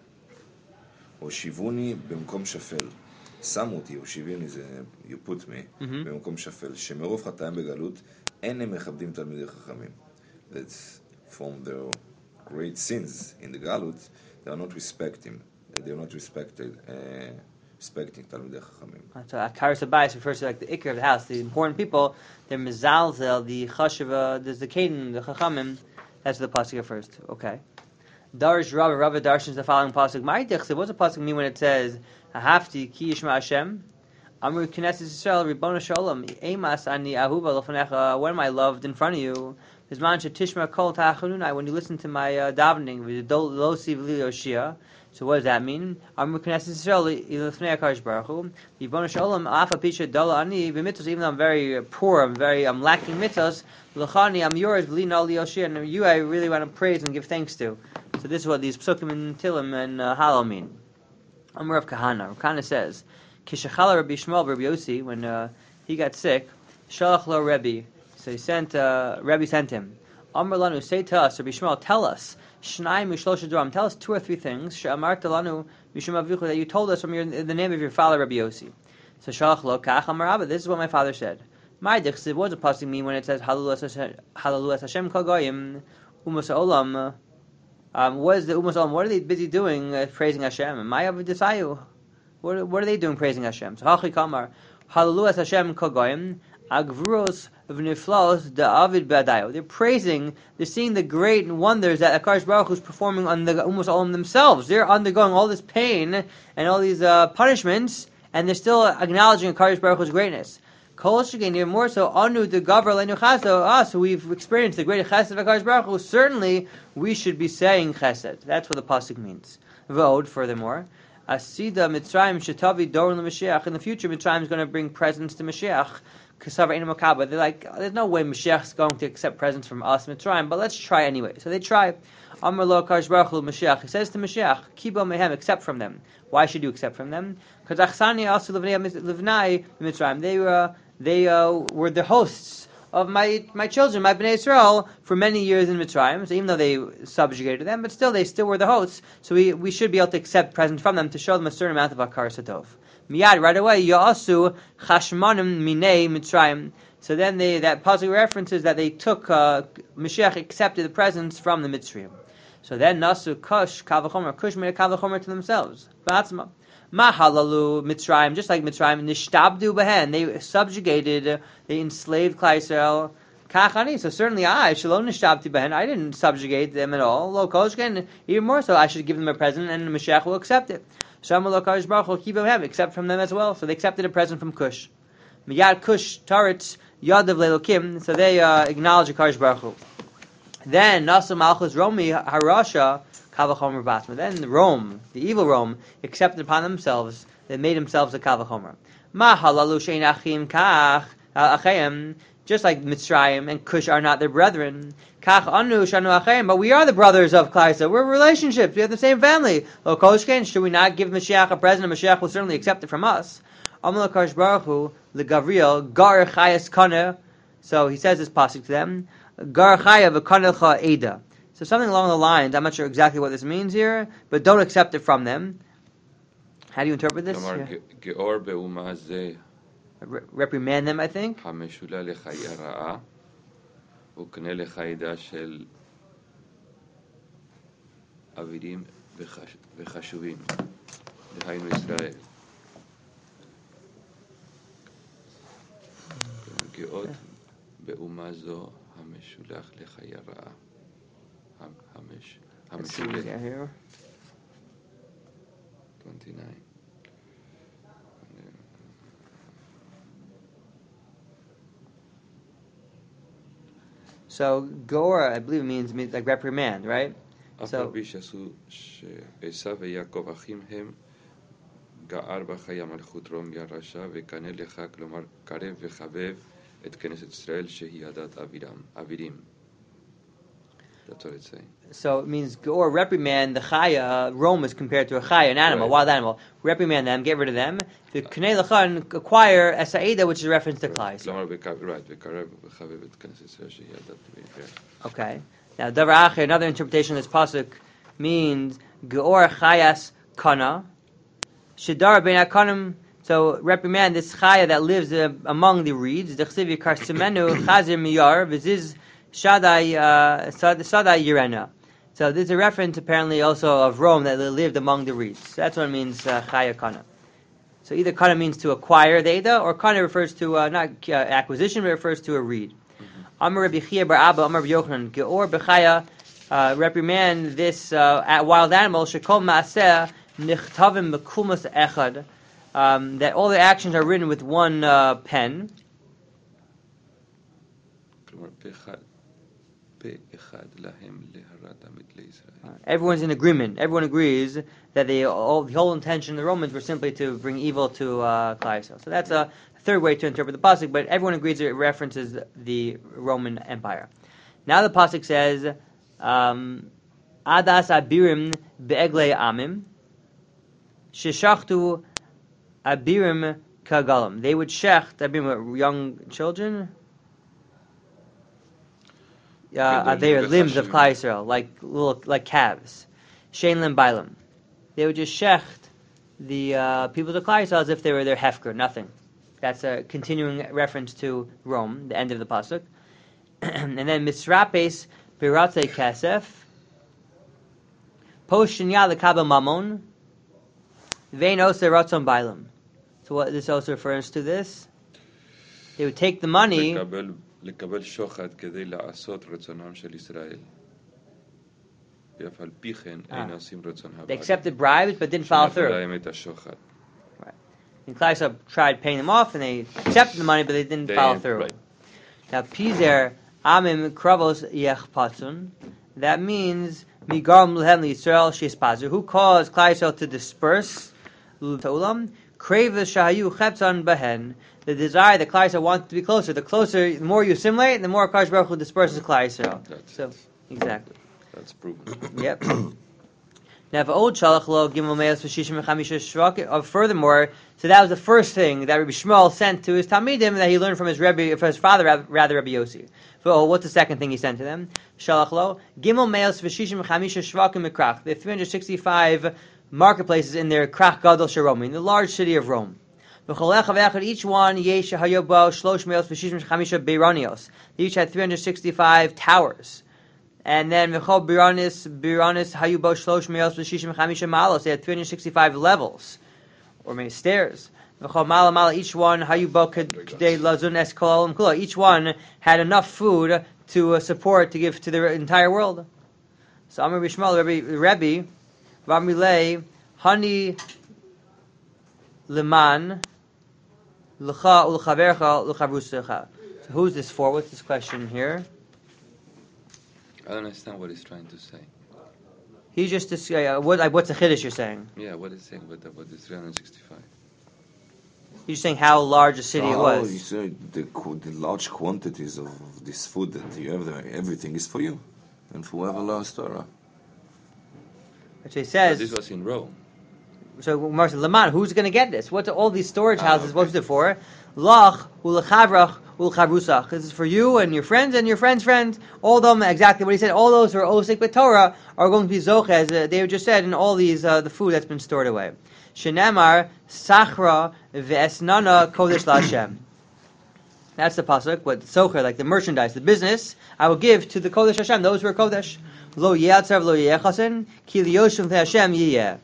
הושיבוני במקום שפל. שמו אותי, הושיביוני זה you put me, במקום שפל, שמרוב חטאים בגלות, אין הם מכבדים תלמידי חכמים. That's from their great sins in the galut, they are not respecting, they are not respected, uh, respecting תלמידי חכמים.
So Akaris Abayis refers to like the ikar of the house, the important people, they're mezalzel, the chashiva, the zakadim, the chachamim, that's what the pasuk refers to. Okay. Darish Rabba, Rabba darshans the following pasuk. Ma'idich, what does the pasuk mean when it says, Hafti ki yishma Hashem? Amru Knesset Yisrael, Ribbona Shalom, Eimas ani ahuva l'fanecha, when am I loved in front of you? Bizman shetishma kol ta'achanunai, when you listen to my uh, davening, lo siv li yoshia. So what does that mean? Amru Knesset Yisrael, l'fnei HaKadosh Baruch Hu, Ribbona Shalom, afa pisha dala ani, b'mitzvos, even though I'm very poor, I'm very, I'm lacking mitzvos, l'chani, I'm yours, v'li no li yoshia, and you I really want to praise and give thanks to. So this is what these psukim and tilim and uh, halal mean. Amr of Kahana. Rav Kahana says, Kishachala Rabbi Shmuel Rabbi Yossi, when uh, he got sick, Shalach lo Rebbe. So he sent, uh, Rebbe sent him. Amr lanu, say to us, Rabbi Shmuel, tell us, Shnai Mishlosha Dram, tell us two or three things, She'amarta lanu Mishum Avichu, that you told us from your, the name of your father Rabbi Yossi. So Shalach lo Kach Amar Abba, this is what my father said. My dichsiv, what does the pasuk mean when it says, Hallelu es Hashem kol goyim, umas olam? Um, what is the Umas Olam? What are they busy doing uh, praising Hashem? Maya v'disayu. What what are they doing praising Hashem? So Hachi Kamar, Hallelu es Hashem kogoyim, agvros v'niflos da'avid b'adayu. They're praising, they're seeing the great wonders that Akash Baruch Hu is performing on the Umas Olam themselves. They're undergoing all this pain and all these uh, punishments, and they're still acknowledging Akash Baruch Hu's greatness. Kol Shekin, more so, Anu the Gavra Leinu Chesed, us who we've experienced the great Chesed of HaKadosh Baruch Hu, certainly we should be saying Chesed. That's what the pasuk means. V'od, furthermore, Asida Mitzrayim Shetavi Doron LeMashiach. In the future, Mitzrayim is going to bring presents to Mashiach. Kasavar Einu Makaba. They're like, there's no way Mashiach is going to accept presents from us, Mitzrayim, but let's try anyway. So they try. Amar lo HaKadosh Baruch Hu Mashiach. He says to Mashiach, Kibo Mehem, accept from them. Why should you accept from them? Because Achsani Asu Livnai Mitzrayim. They were. They uh, were the hosts of my my children, my Bnei Israel, for many years in Mitzrayim. So even though they subjugated them, but still they still were the hosts. So we, we should be able to accept presents from them to show them a certain amount of Akar Satov. Miyad, right away, Ya'asu Chashmanim Minei Mitzrayim. So then they, that pasuk references that they took, uh, Mashiach accepted the presents from the Mitzrayim. So then Nasu Kush, Kavachomer, Kush made a Kavachomer to themselves. Ba'atzma. Mahalalu Mitzrayim, just like Mitzrayim, Nishtabdu Behen, they subjugated, they enslaved Klal Yisrael. Kachani, so certainly I, Shalom Nishtabdu Behen, I didn't subjugate them at all. Lo Koshken, even more so, I should give them a present, and the Mashiach will accept it. Shamu Lo Kadosh Baruch Hu Kibo Hem, accept from them as well. So they accepted a present from Kush. Miyad Kush Taretz Yadav Lelokim, so they uh, acknowledge Kadosh Baruch Hu. Then Nasu Malchus Romi Harasha. Kavachomer Basma. Then Rome, the evil Rome, accepted upon themselves, they made themselves a Kavachomer. Ma halalu shein achim kach achayim, just like Mitzrayim and Cush are not their brethren. Kach anu shanu achayim, but we are the brothers of Klal Yisrael. We're relationships. We have the same family. Lo koshken, should we not give Mashiach a present? Mashiach will certainly accept it from us. Amal Kadosh Baruch Hu leGavriel gar chayas kana. So he says this pasuk to them. Gar chaya v'kanelcha eda. So something along the lines, I'm not sure exactly what this means here, but don't accept it from them. How do you interpret this? Yeah. Re- reprimand them, I think. Let's see what we got here.
twenty-nine.
So Gora, I believe it means, means like reprimand, right? So
גער בחיי המלכות רום ירשה וקנה לך, כלומר קרב וחבב את כנסת ישראל שהיא עדת אבירים. That's what it's saying.
So it means or reprimand the chaya. Rome is compared to a chaya, an animal,
Right.
wild animal. Reprimand them, get rid of them. The knei lachan acquire esaida, which is a reference to klai.
כלומר, בקרב- right, וקרב וחבב את כנסת ישראל שיהיה דת ויפר.
Okay. Now, davar acher, another interpretation of this pasuk means geor chayas kana shedar ben akanim. So reprimand this chaya that lives uh, among the reeds. Dechsiv yikar semenu chazir miyar v'ziz shadai uh, sad- sadai yirena. So this is a reference apparently also of Rome that they lived among the reeds. That's what it means uh, chaya kana. So either kana means to acquire the Eda, or kana refers to uh, not uh, acquisition, but refers to a reed. Amar Rabbi Chia bar Abba, Amar Rabbi Yochanan, Geor b'chaya, uh, reprimand this uh, wild animal, shekol maaseh nichtavim b'kulmas echad, um, that all the actions are written with one uh, pen.
כלומר, פה אחד, פה אחד להם להרת המת לישראל.
Everyone's in agreement. Everyone agrees that they, all, the whole intention of the Romans were simply to bring evil to uh, Klai Yisrael. So that's a third way to interpret the pasuk, but everyone agrees that it references the Roman Empire. Now the pasuk says, um, Adas abirim be'eglei amim, sheshachtu abirim kagalam. They would shecht abirim, young children. Uh, they are limbs of Klai Yisrael, like little like calves. Shein lim bailam. They would just shecht the uh, people of Klai Yisrael as if they were their hefker, nothing. That's a continuing reference to Rome, the end of the pasuk. And then misrapes piratei kasef, poshinya lekabel mamon, vein ose ratzon bailam. So what this also refers to this? They would take the money.
לקבל, לקבל שוחד כדי לעשות רצונם של ישראל. ואף על פי כן אין עושים רצון הבעלים.
They accepted bribes but didn't follow through.
להם את השוחד.
Right. And Klai Yisrael tried paying them off, and they accepted the money, but they didn't
They-
follow through.
right.
Now, pizer amim kravos yechpatsun. That means migaram lehen Yisrael sheispazu. Who caused Klai Yisrael to disperse l'taulam? Kravis shahayu cheptzan behen. The desire that Klai Yisrael wanted to be closer. The closer, the more you assimilate, the more Kadosh Baruch Hu disperses Klai Yisrael.
That's
So,
it.
exactly.
That's proven.
Yep. Now, if old shalach lo gimel me'as v'shishim v'chamisha shvak. uh, Furthermore, so that was the first thing that Rabbi Shmuel sent to his talmidim that he learned from his Rebbe, from his father, rather Rabbi Yossi. So, what's the second thing he sent to them? Shalach lo gimel me'as v'shishim v'chamisha shvakim mikrach. They have three hundred sixty-five marketplaces in their krach gadol sharom, in the large city of Rome. Each one yesh hayobo shlosh me'os v'shishim v'chamisha beironios. They each had three hundred sixty-five towers. And then Mechol Biranis, Biranis, Hayubo Shlosh Meos V'Shishim Chamisha Malos. They had three hundred sixty-five levels, or maybe stairs. Mechol Mala Mala, each one, Hayubo Kedei Lazun Es Kol Olam Kula. Each one had enough food to uh, support, to give to the entire world. So Amar Bishmal, Rebbe, Rebbe, Vamilei, Hani Leman, L'cha Ulchavercha, L'chavrusecha. So who's this for? What's this question here?
I don't understand what he's trying to say.
He just uh, what like, what's the chiddush you're saying?
Yeah, what is he saying about, about the three hundred sixty-five?
You're saying how large a city it
Oh,
was.
you said the, qu- the large quantities of this food that you have there, everything is for you. And for whoever loves Torah.
Which he
But
says.
this was in Rome.
So Marcel Leman, who's going to get this? What's all these storage
Ah,
houses
okay.
supposed to be for? Lach ulechavrach ulchavrusach. This is for you and your friends and your friends' friends. All of them, exactly what he said. All those who are osik b'Torah are going to be zoches. Uh, they just said in all these uh, the food that's been stored away. Shenemar sachra ve'esnana kodesh laHashem. That's the pasuk. What socher, like the merchandise, the business, I will give to the kodesh Hashem. Those who are kodesh. Lo yatzav lo yechasen ki liyoshim ve'Hashem yiyeh.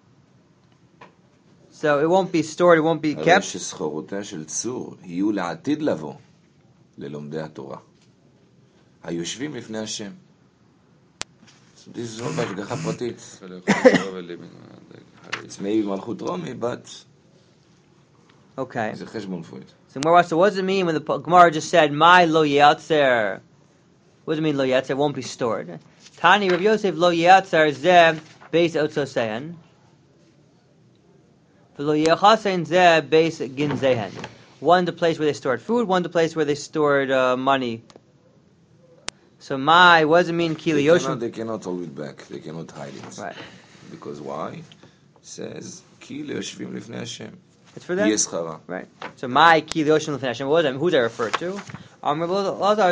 So it won't be stored, it won't be
הרי
kept.
שסחורותיה של צור יהיו לעתיד לבוא ללומדי התורה, היושבים לפני השם. So this is not בהשגחה פרטית. It's maybe מלכות רומי, but
Okay.
זה חשבון פויט.
So Gemara, so what does it mean when the Gemara just said, my lo yatzer? What does it mean lo yatzer? It won't be stored. Tani Rav Yosef lo yatzer zeh beis otzosein. V'lo yechasen zeh beis ginzehen. One the place where they stored food, one the place where they stored uh, money. So my, what does it mean? Ki
They
liyoshim.
cannot, they cannot hold it back. They cannot hide it.
Right.
Because why? It says, Ki leyoshvim lifnei Hashem.
It's for them.
Yeschara.
Right. So my ki liyoshim l'fnei Hashem. What is that? Who's that referred to? Um, Someone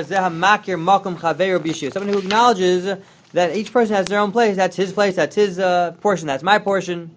who acknowledges that each person has their own place. That's his place. That's his uh, portion. That's my portion.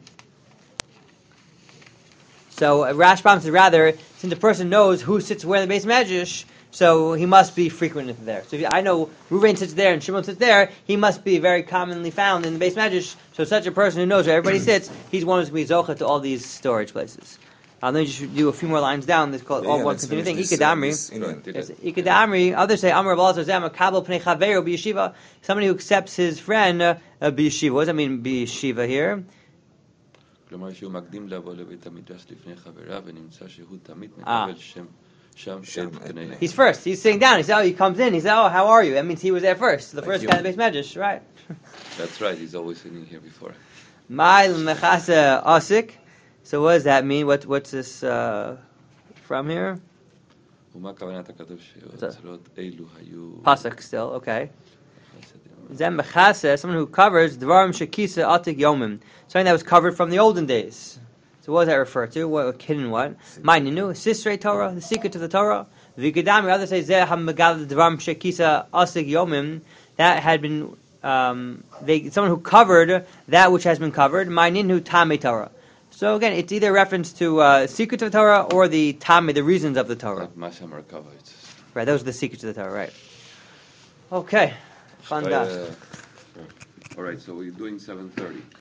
So uh, Rashbam says rather, since a person knows who sits where in the Beis Medrash, so he must be frequent there. So if I know Reuven sits there and Shimon sits there, he must be very commonly found in the Beis Medrash. So such a person who knows where everybody sits, he's one who's going to be zocha to all these storage places. Uh, let me just do a few more lines down. This is called
Yeah,
all
yeah,
one
let's
continuing thing.
finish this, uh,
Ikadamri.
this, you know,
Yes, Ikadamri. Others say Amar Balazar Zeh Makabel Pnei Chaveru B'Yeshiva. Somebody who accepts his friend uh, B'Yeshiva. What does that mean B'Yeshiva here?
כלומר שהוא מקדים לבוא לבית המדרש לפני חבריו ונמצא שהוא תמיד
Ah.
מקבל שם שם את פניהם.
He's first. He's sitting down. He says, oh, he comes in. He says, oh, how are you? That means he was there first. The
Like
first
you.
guy in the Beis Medrash, right?
That's right, he's always sitting here before.
Ma'il Mechasa Asik. So what does that mean? What What's this uh, from here?
ומה כוונת הכתוב שאוצרות אלו היו...
Pasuk still, okay. Zem Mechasa, someone who covers Dvarim Shekisa Atik Yomim. Something that was covered from the olden days. So what does that refer to? What hidden what? Ma'ininu, Sisrei Torah, the secret of the Torah. V'Gadami, others say Zeh HaMegal Dvarim Shekisa Atik Yomim. That had been, um, they someone who covered that which has been covered. Ma'ininu Tamei Torah. So again, it's either a reference to uh, secrets of the Torah or the Tamei, the reasons of the Torah.
מה שהמרכבה, it's...
Right, those are the secrets of the Torah, right. Okay. Fun
Uh,
daf.
all right, so we're doing seven thirty.